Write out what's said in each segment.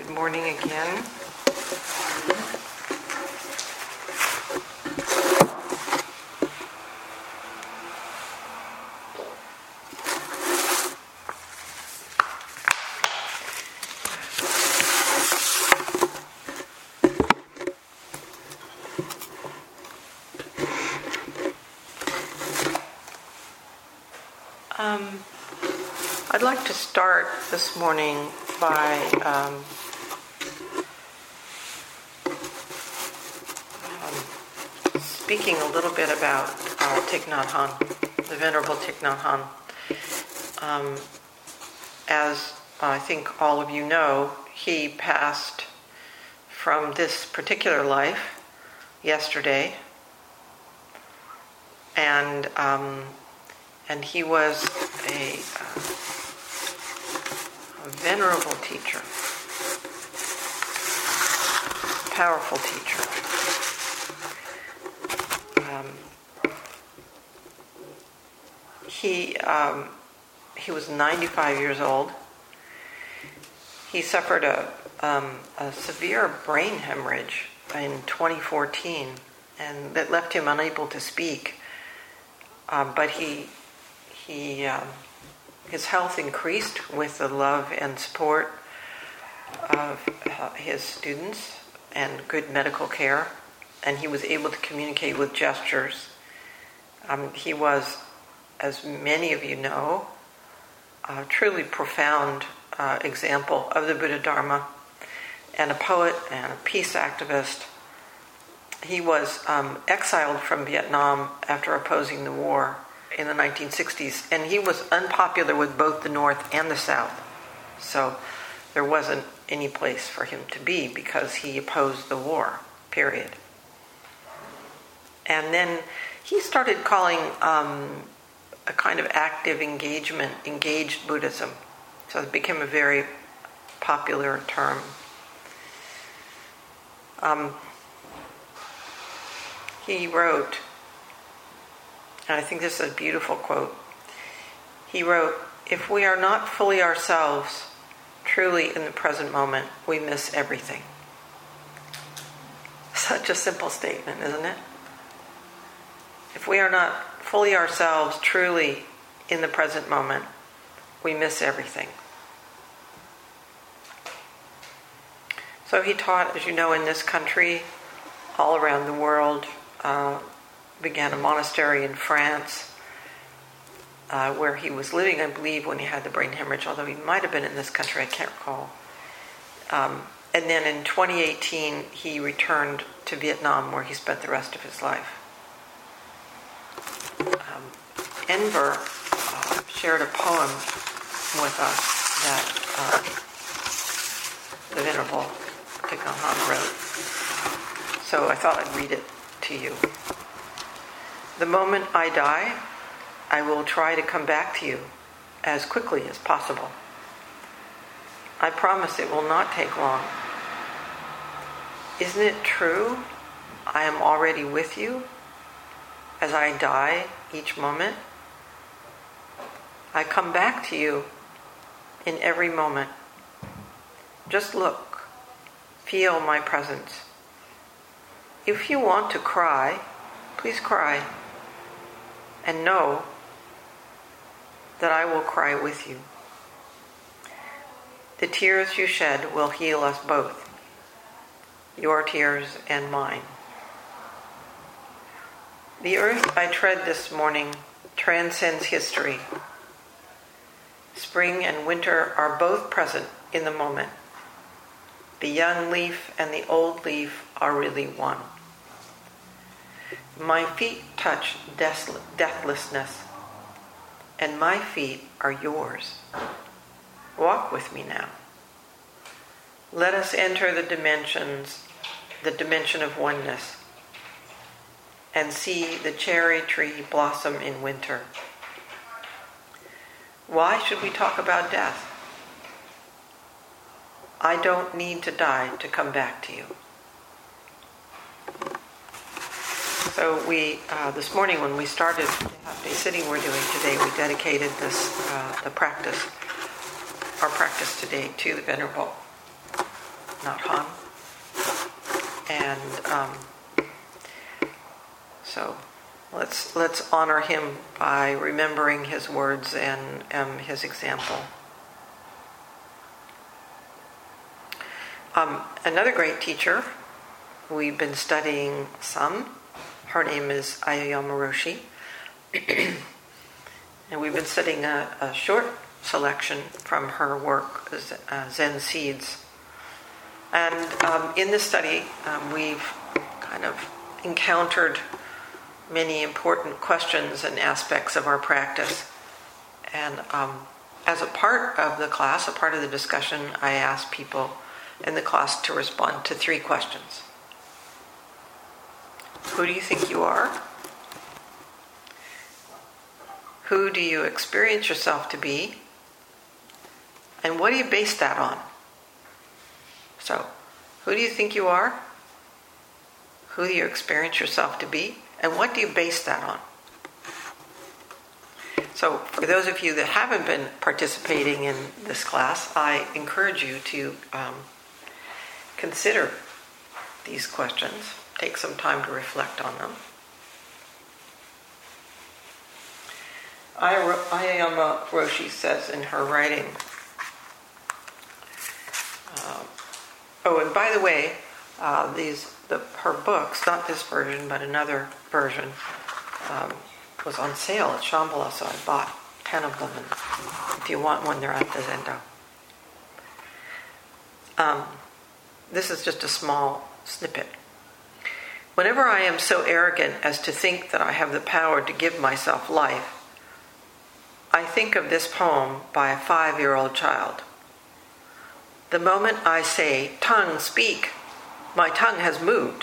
Good morning again. I'd like to start this morning by speaking a little bit about Thich Nhat Hanh, the Venerable Thich Nhat Hanh. As I think all of you know, he passed from this particular life yesterday, and he was a venerable teacher, powerful teacher. He was 95 years old. He suffered a severe brain hemorrhage in 2014, and that left him unable to speak. But his health increased with the love and support of his students and good medical care, and he was able to communicate with gestures. He was, as many of you know, a truly profound example of the Buddha Dharma, and a poet and a peace activist. He was exiled from Vietnam after opposing the war in the 1960s, and he was unpopular with both the North and the South. So there wasn't any place for him to be because he opposed the war, period. And then he started calling a kind of active engagement, engaged Buddhism. So it became a very popular term. He wrote, and I think this is a beautiful quote, he wrote, "If we are not fully ourselves, truly in the present moment, we miss everything." Such a simple statement, isn't it? If we are not fully ourselves, truly in the present moment, we miss everything. So he taught, as you know, in this country, all around the world, began a monastery in France, where he was living, I believe, when he had the brain hemorrhage, although he might have been in this country, I can't recall. And then in 2018, he returned to Vietnam, where he spent the rest of his life. Enver shared a poem with us that the Venerable Thich Nhat Hanh wrote. So I thought I'd read it to you. "The moment I die, I will try to come back to you as quickly as possible. I promise it will not take long. Isn't it true I am already with you as I die each moment? I come back to you in every moment. Just look, feel my presence. If you want to cry, please cry, and know that I will cry with you. The tears you shed will heal us both, your tears and mine. The earth I tread this morning transcends history. Spring and winter are both present in the moment. The young leaf and the old leaf are really one. My feet touch deathlessness, and my feet are yours. Walk with me now. Let us enter the dimension of oneness, and see the cherry tree blossom in winter. Why should we talk about death? I don't need to die to come back to you." So we, this morning when we started the half-day sitting we're doing today, we dedicated our practice today to the Venerable. not Han. And so let's honor him by remembering his words and his example. Another great teacher we've been studying some. Her name is Aoyama Roshi. And we've been studying a short selection from her work, Zen Seeds. And in this study, we've kind of encountered many important questions and aspects of our practice. And as a part of the class, a part of the discussion, I asked people in the class to respond to 3 questions. Who do you think you are? Who do you experience yourself to be? And what do you base that on? So, who do you think you are? Who do you experience yourself to be? And what do you base that on? So, for those of you that haven't been participating in this class, I encourage you to consider these questions. Take some time to reflect on them. Aoyama Roshi says in her writing, and by the way, her books, not this version, but another version, was on sale at Shambhala, so I bought 10 of them, and if you want one, they're at the Zendo. This is just a small snippet. Whenever I am so arrogant as to think that I have the power to give myself life, I think of this poem by a 5-year-old child. The moment I say, "Tongue, speak," my tongue has moved.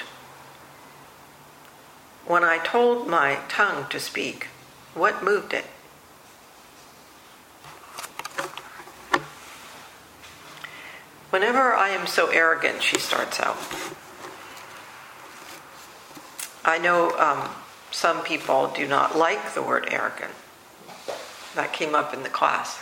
When I told my tongue to speak, what moved it? Whenever I am so arrogant, she starts out. I know some people do not like the word arrogant. That came up in the class.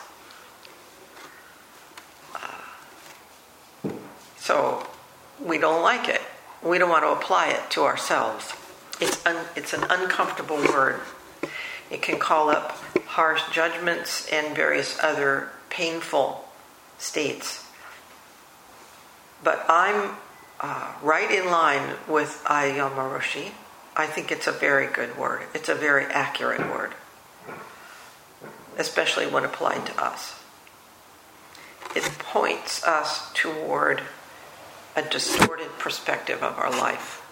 So we don't like it. We don't want to apply it to ourselves. It's an uncomfortable word. It can call up harsh judgments and various other painful states. But I'm right in line with Aoyama Roshi. I think it's a very good word. It's a very accurate word, especially when applied to us. It points us toward a distorted perspective of our life.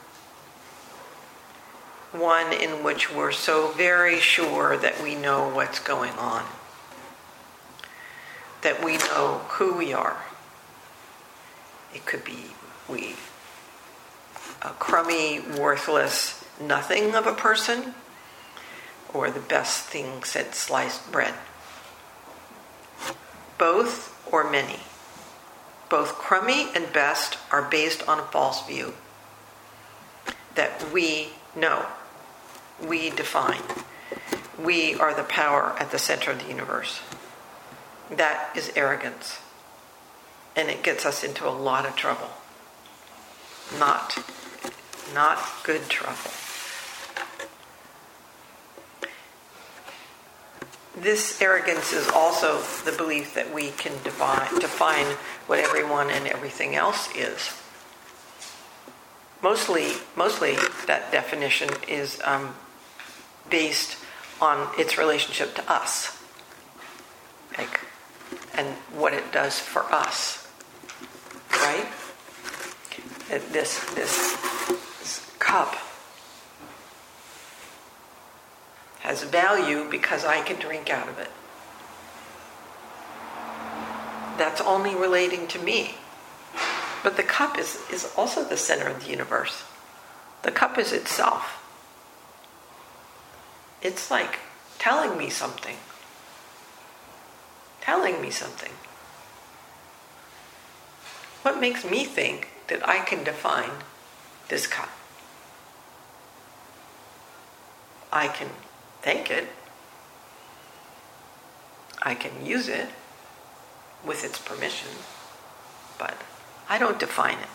One in which we're so very sure that we know what's going on, that we know who we are. It could be a crummy, worthless nothing of a person, or the best thing since sliced bread. Both or many. Both crummy and best are based on a false view that we know, we define. We are the power at the center of the universe. That is arrogance. And it gets us into a lot of trouble. Not good trouble. This arrogance is also the belief that we can define what everyone and everything else is. Mostly that definition is based on its relationship to us, and what it does for us, right? This cup has value because I can drink out of it. That's only relating to me. But the cup is also the center of the universe. The cup is itself. It's like telling me something. Telling me something. What makes me think that I can define this cup? I can take it. I can use it with its permission, but I don't define it.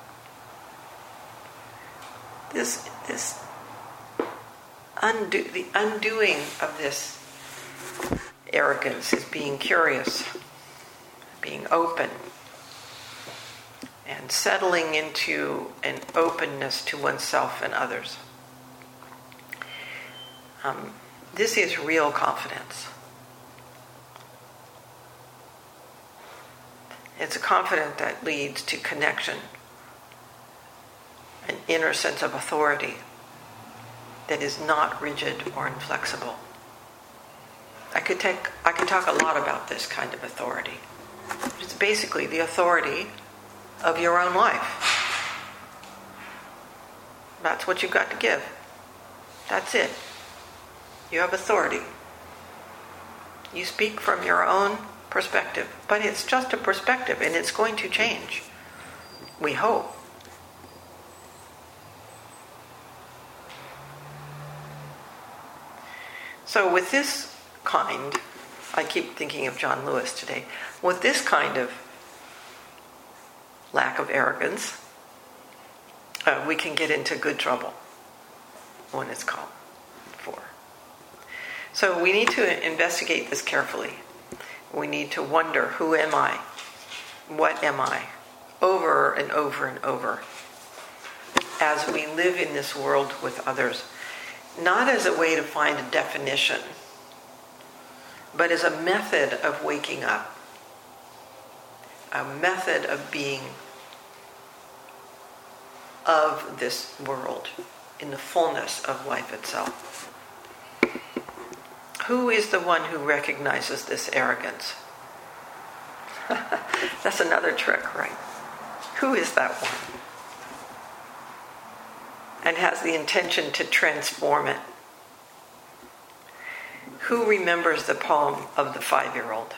The undoing of this arrogance is being curious, being open, and settling into an openness to oneself and others. This is real confidence. It's a confidence that leads to connection, an inner sense of authority that is not rigid or inflexible. I could talk a lot about this kind of authority. It's basically the authority of your own life. That's what you've got to give. That's it. You have authority. You speak from your own perspective, but it's just a perspective and it's going to change. We hope. So with this kind, I keep thinking of John Lewis today, with this kind of lack of arrogance, we can get into good trouble when it's called for. So we need to investigate this carefully. We need to wonder, who am I? What am I? Over and over and over. As we live in this world with others, not as a way to find a definition, but as a method of waking up, a method of being of this world in the fullness of life itself. Who is the one who recognizes this arrogance? That's another trick, right? Who is that one? And has the intention to transform it? Who remembers the poem of the 5-year-old?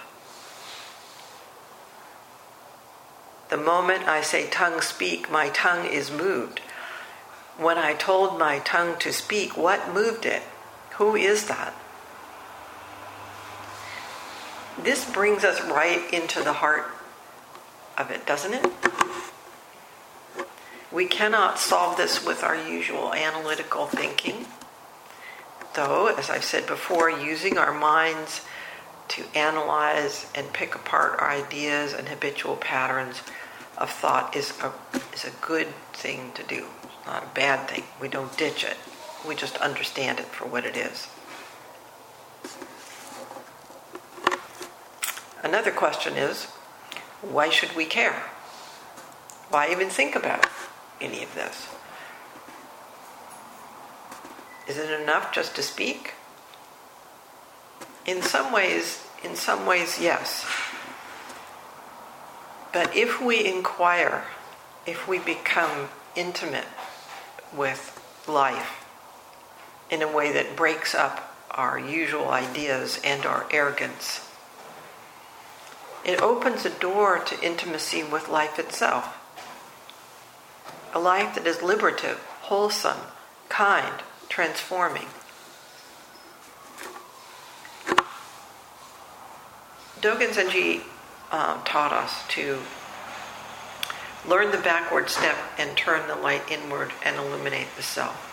The moment I say, tongue speak, my tongue is moved. When I told my tongue to speak, what moved it? Who is that? This brings us right into the heart of it, doesn't it? We cannot solve this with our usual analytical thinking, though, as I've said before, using our minds to analyze and pick apart our ideas and habitual patterns of thought is a good thing to do. It's not a bad thing. We don't ditch it. We just understand it for what it is. Another question is, why should we care? Why even think about any of this? Is it enough just to speak? In some ways, yes. But if we inquire, if we become intimate with life in a way that breaks up our usual ideas and our arrogance, it opens a door to intimacy with life itself. A life that is liberative, wholesome, kind, transforming. Dogen Zenji taught us to learn the backward step and turn the light inward and illuminate the self.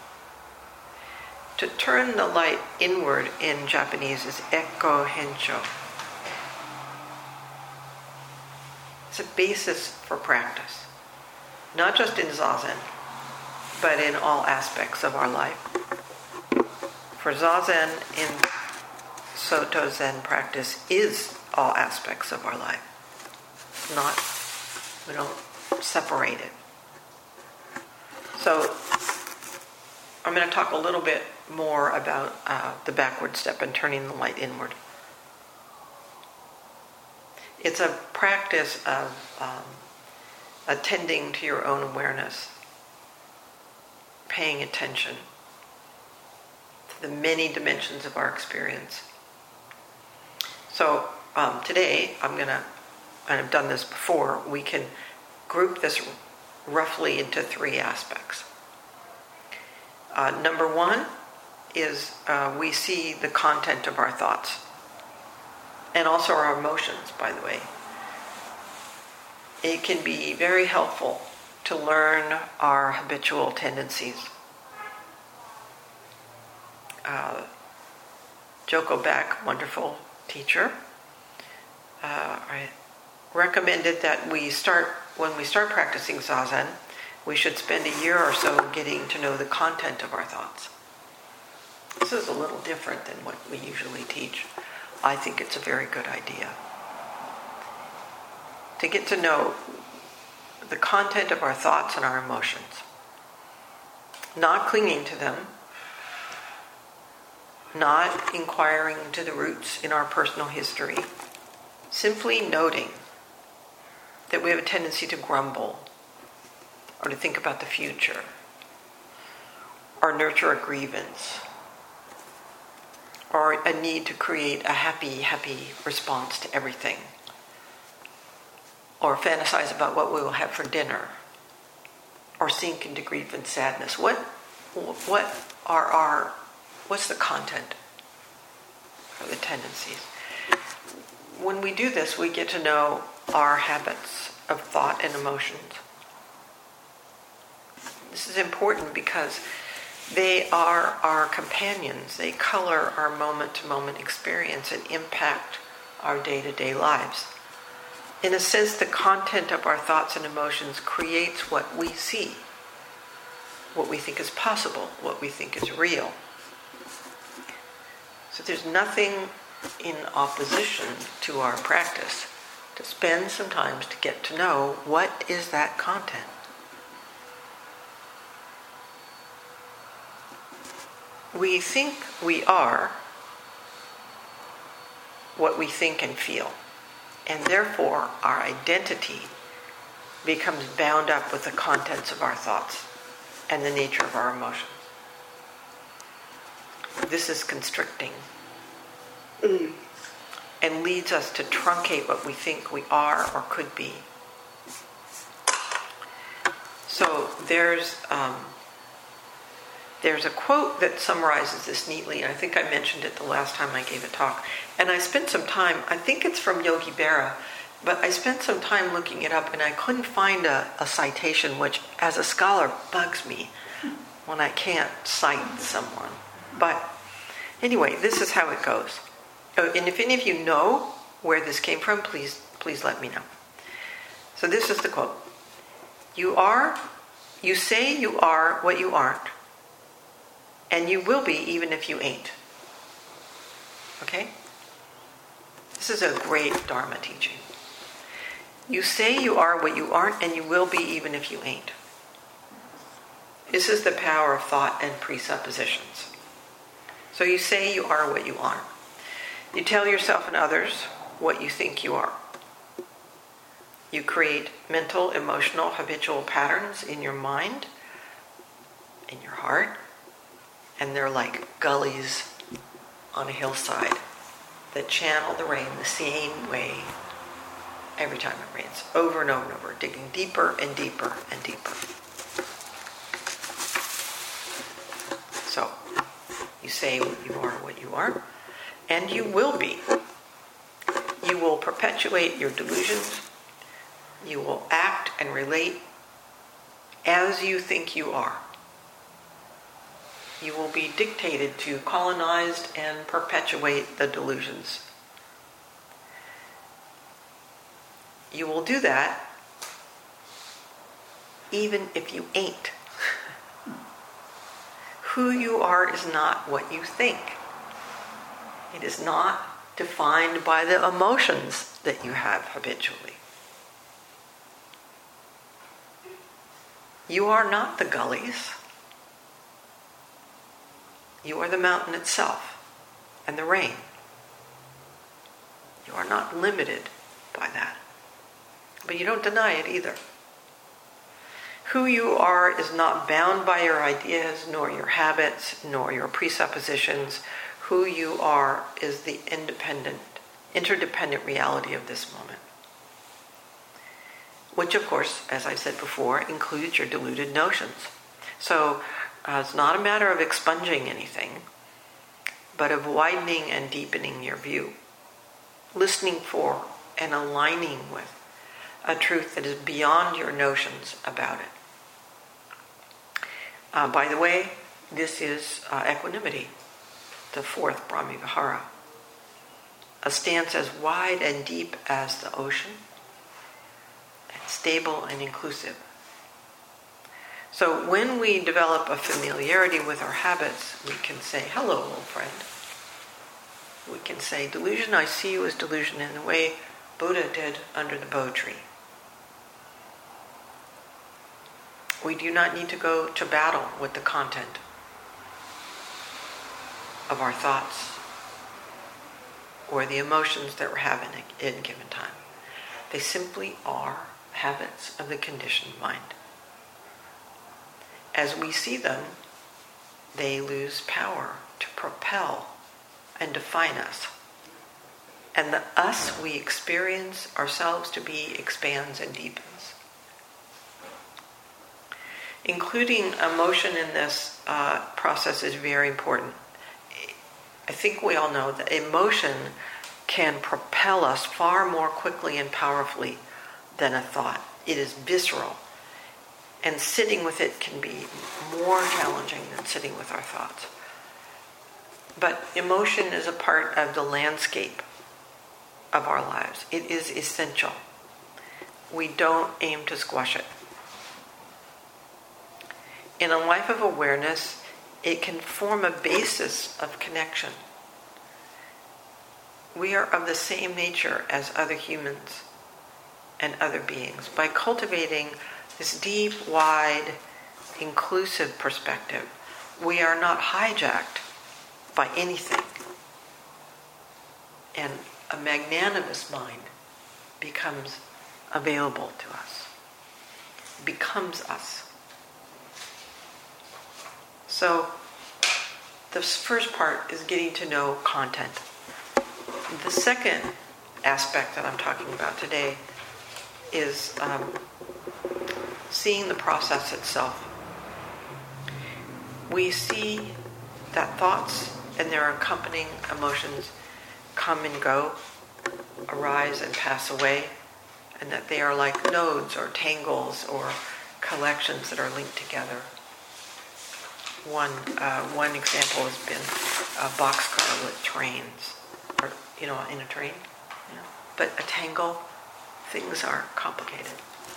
To turn the light inward in Japanese is Ekko Hensho. It's a basis for practice, not just in Zazen, but in all aspects of our life. For Zazen in Soto Zen practice is all aspects of our life. We don't separate it. So I'm going to talk a little bit more about the backward step and turning the light inward. It's a practice of attending to your own awareness, paying attention to the many dimensions of our experience. So today, and I've done this before, we can group this roughly into 3 aspects. Number 1 is we see the content of our thoughts, and also our emotions, by the way. it can be very helpful to learn our habitual tendencies. Joko Beck, wonderful teacher, recommended that when we start practicing Zazen, we should spend a year or so getting to know the content of our thoughts. This is a little different than what we usually teach. I think it's a very good idea. To get to know the content of our thoughts and our emotions. Not clinging to them, not inquiring into the roots in our personal history, simply noting that we have a tendency to grumble, or to think about the future, or nurture a grievance, or a need to create a happy response to everything, or fantasize about what we will have for dinner, or sink into grief and sadness. What's the content of the tendencies? When we do this, we get to know our habits of thought and emotions. This is important because they are our companions. They color our moment-to-moment experience and impact our day-to-day lives. In a sense, the content of our thoughts and emotions creates what we see, what we think is possible, what we think is real. So there's nothing in opposition to our practice to spend some time to get to know what is that content. We think we are what we think and feel, and therefore our identity becomes bound up with the contents of our thoughts and the nature of our emotions. This is constricting and leads us to truncate what we think we are or could be. So there's a quote that summarizes this neatly, and I think I mentioned it the last time I gave a talk. And I spent some time, I think it's from Yogi Berra, but I spent some time looking it up, and I couldn't find a citation, which as a scholar bugs me when I can't cite someone. But anyway, this is how it goes. Oh, and if any of you know where this came from, please let me know. So this is the quote. You say you are what you aren't, and you will be even if you ain't. Okay? This is a great Dharma teaching. You say you are what you aren't, and you will be even if you ain't. This is the power of thought and presuppositions. So you say you are what you aren't. You tell yourself and others what you think you are. You create mental, emotional, habitual patterns in your mind, in your heart, and they're like gullies on a hillside that channel the rain the same way every time it rains, over and over and over, digging deeper and deeper and deeper. So, you say you are what you are, and you will be. You will perpetuate your delusions. You will act and relate as you think you are. You will be dictated to, colonized, and perpetuate the delusions. You will do that even if you ain't. Who you are is not what you think. It is not defined by the emotions that you have habitually. You are not the gullies. You are the mountain itself and the rain. You are not limited by that. But you don't deny it either. Who you are is not bound by your ideas, nor your habits, nor your presuppositions. Who you are is the interdependent reality of this moment. Which, of course, as I said before, includes your deluded notions. So it's not a matter of expunging anything, but of widening and deepening your view. Listening for and aligning with a truth that is beyond your notions about it. By the way, this is equanimity, the fourth Brahmivihara. A stance as wide and deep as the ocean, and stable and inclusive. So when we develop a familiarity with our habits, we can say, hello, old friend. We can say, delusion, I see you as delusion in the way Buddha did under the Bo tree. We do not need to go to battle with the content of our thoughts or the emotions that we're having at any given time. They simply are habits of the conditioned mind. As we see them, they lose power to propel and define us. And the us we experience ourselves to be expands and deepens. Including emotion in this process is very important. I think we all know that emotion can propel us far more quickly and powerfully than a thought. It is visceral. And sitting with it can be more challenging than sitting with our thoughts. But emotion is a part of the landscape of our lives. It is essential. We don't aim to squash it. In a life of awareness, it can form a basis of connection. We are of the same nature as other humans and other beings. By cultivating this deep, wide, inclusive perspective, we are not hijacked by anything. And a magnanimous mind becomes available to us, becomes us. So, this first part is getting to know content. The second aspect that I'm talking about today is seeing the process itself. We see that thoughts and their accompanying emotions come and go, arise and pass away, and that they are like nodes or tangles or collections that are linked together. One example has been a boxcar with trains, or in a train. But a tangle, things are complicated.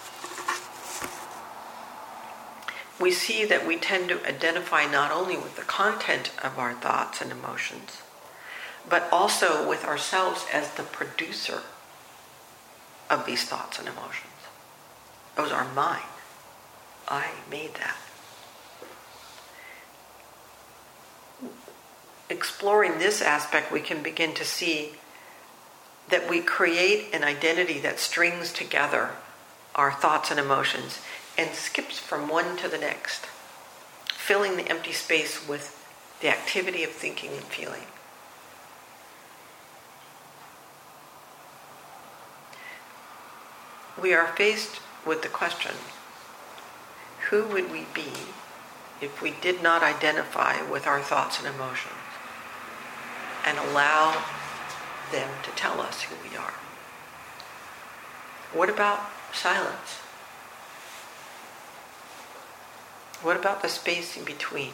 We see that we tend to identify not only with the content of our thoughts and emotions, but also with ourselves as the producer of these thoughts and emotions. Those are mine. I made that. Exploring this aspect, we can begin to see that we create an identity that strings together our thoughts and emotions and skips from one to the next, filling the empty space with the activity of thinking and feeling. We are faced with the question, who would we be if we did not identify with our thoughts and emotions and allow them to tell us who we are? What about silence? What about the space in between?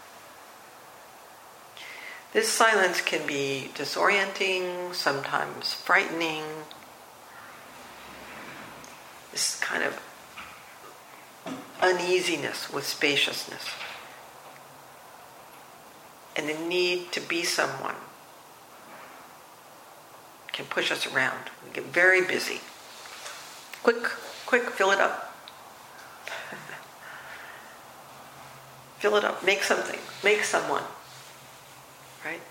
This silence can be disorienting, sometimes frightening. This kind of uneasiness with spaciousness. And the need to be someone can push us around. We get very busy. Quick, fill it up. Fill it up, make something, make someone. Right?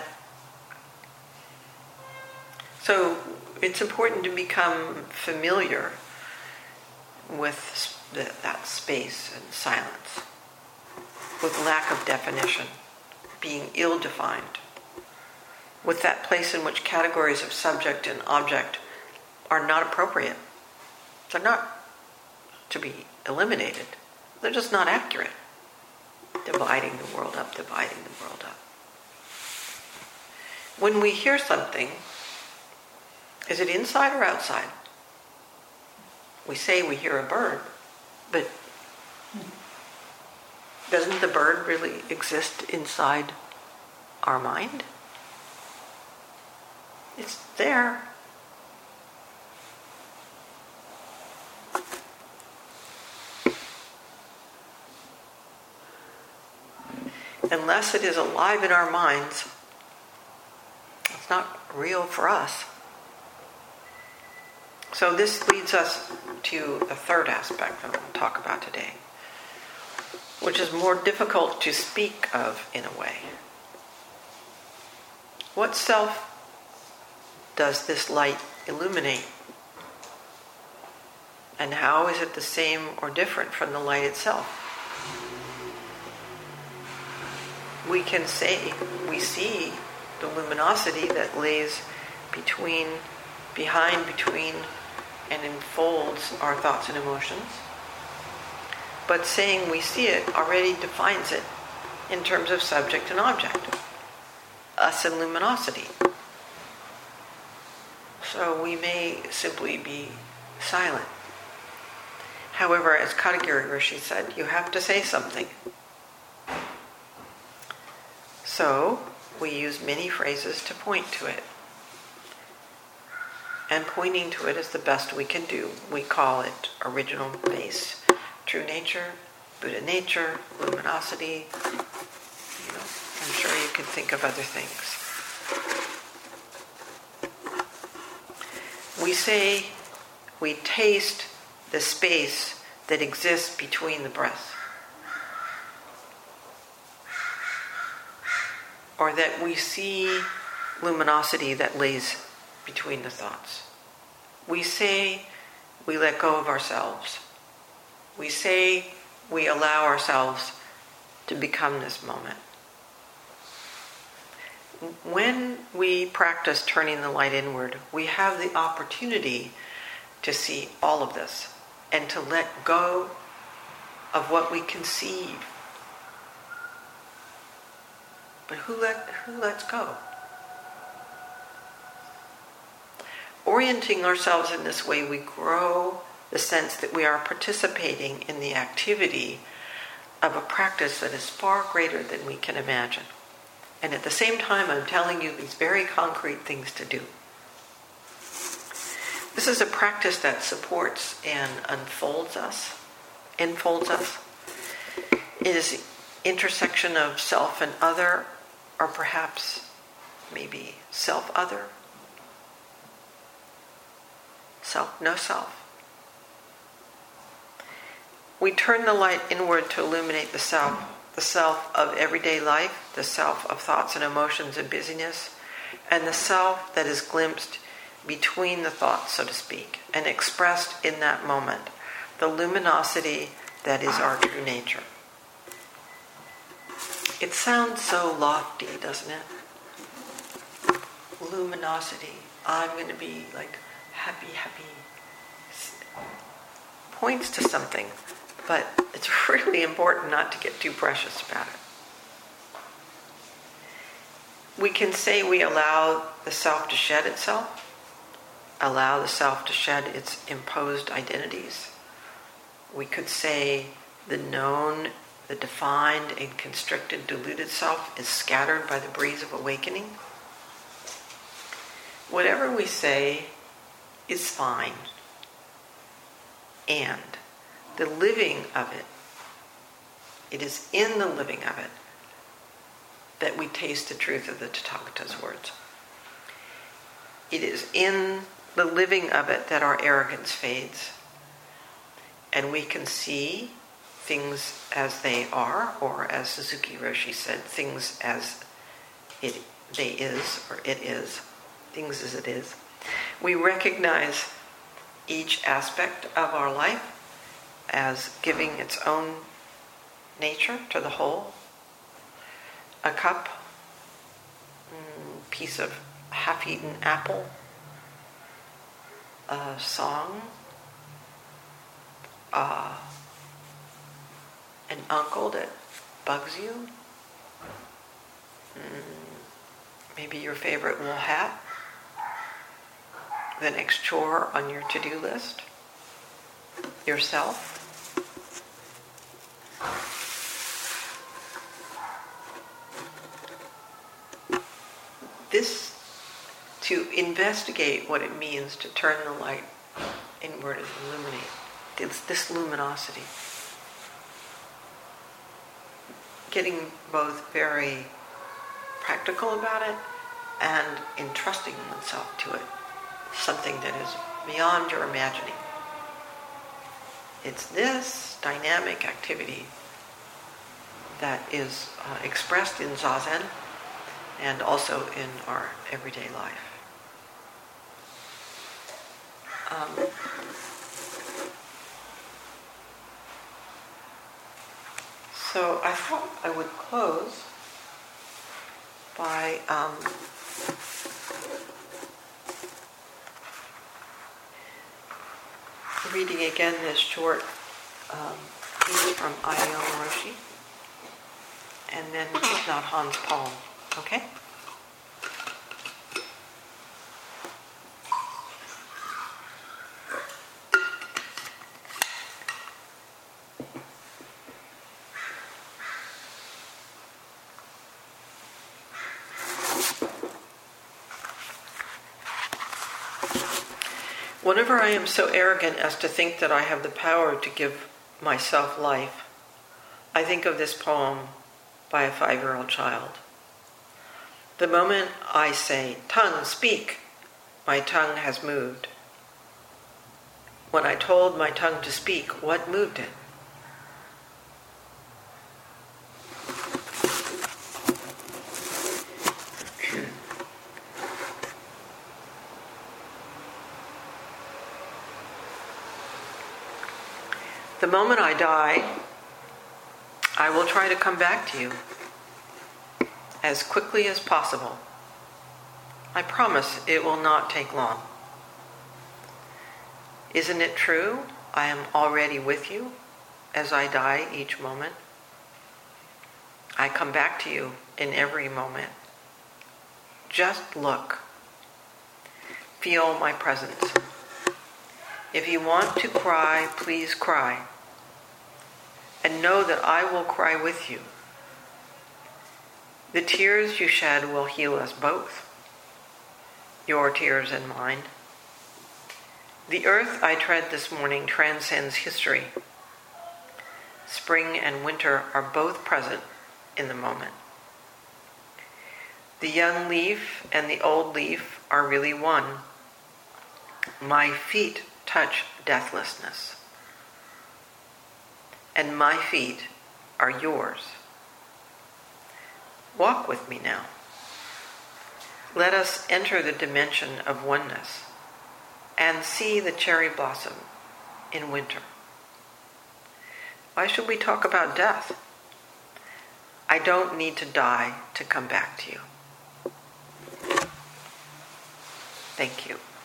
So it's important to become familiar with that space and silence, with lack of definition, being ill-defined, with that place in which categories of subject and object are not appropriate. They're not to be eliminated. They're just not accurate. Dividing the world up. When we hear something, is it inside or outside? We say we hear a bird, but doesn't the bird really exist inside our mind? It's there. Unless it is alive in our minds, it's not real for us. So this leads us to the third aspect that we'll talk about today, which is more difficult to speak of in a way. What self does this light illuminate? And how is it the same or different from the light itself? We can say we see the luminosity that lays behind, and enfolds our thoughts and emotions. But saying we see it already defines it in terms of subject and object. Us and luminosity. So we may simply be silent. However, as Katagiri Roshi said, you have to say something. So we use many phrases to point to it. And pointing to it is the best we can do. We call it original base, true nature, Buddha nature, luminosity. I'm sure you can think of other things. We say we taste the space that exists between the breaths. Or that we see luminosity that lays between the thoughts. We say we let go of ourselves. We say we allow ourselves to become this moment. When we practice turning the light inward, we have the opportunity to see all of this and to let go of what we conceive. But who lets go? Orienting ourselves in this way, we grow the sense that we are participating in the activity of a practice that is far greater than we can imagine. And at the same time, I'm telling you these very concrete things to do. This is a practice that supports and enfolds us. It is the intersection of self and other, or perhaps maybe self-other, no self. We turn the light inward to illuminate the self of everyday life, the self of thoughts and emotions and busyness, and the self that is glimpsed between the thoughts, so to speak, and expressed in that moment, the luminosity that is our true nature. It sounds so lofty, doesn't it? Luminosity. I'm going to be like happy. Points to something, but it's really important not to get too precious about it. We can say we allow the self to shed itself, allow the self to shed its imposed identities. We could say the known, the defined and constricted, diluted self is scattered by the breeze of awakening. Whatever we say is fine. And the living of it is in the living of it that we taste the truth of the Tathagata's words. It is in the living of it that our arrogance fades. And we can see things as they are, or as Suzuki Roshi said, things as it is. Things as it is. We recognize each aspect of our life as giving its own nature to the whole. A cup, piece of half-eaten apple, a song, an uncle that bugs you, maybe your favorite wool hat, the next chore on your to-do list. yourself. This, to investigate what it means to turn the light inward and illuminate, this luminosity. Getting both very practical about it and entrusting oneself to it. Something that is beyond your imagining. It's this dynamic activity that is expressed in Zazen and also in our everyday life. So I thought I would close by reading again this short piece from Ayano Roshi, and then Thich Nhat Hanh's poem. Okay? Whenever I am so arrogant as to think that I have the power to give myself life, I think of this poem by a 5-year-old child. The moment I say, "Tongue, speak," my tongue has moved. When I told my tongue to speak, what moved it? The moment I die, I will try to come back to you as quickly as possible. I promise it will not take long. Isn't it true? I am already with you as I die each moment. I come back to you in every moment. Just look. Feel my presence. If you want to cry, please cry. And know that I will cry with you. The tears you shed will heal us both, your tears and mine. The earth I tread this morning transcends history. Spring and winter are both present in the moment. The young leaf and the old leaf are really one. My feet touch deathlessness. And my feet are yours. Walk with me now. Let us enter the dimension of oneness and see the cherry blossom in winter. Why should we talk about death? I don't need to die to come back to you. Thank you.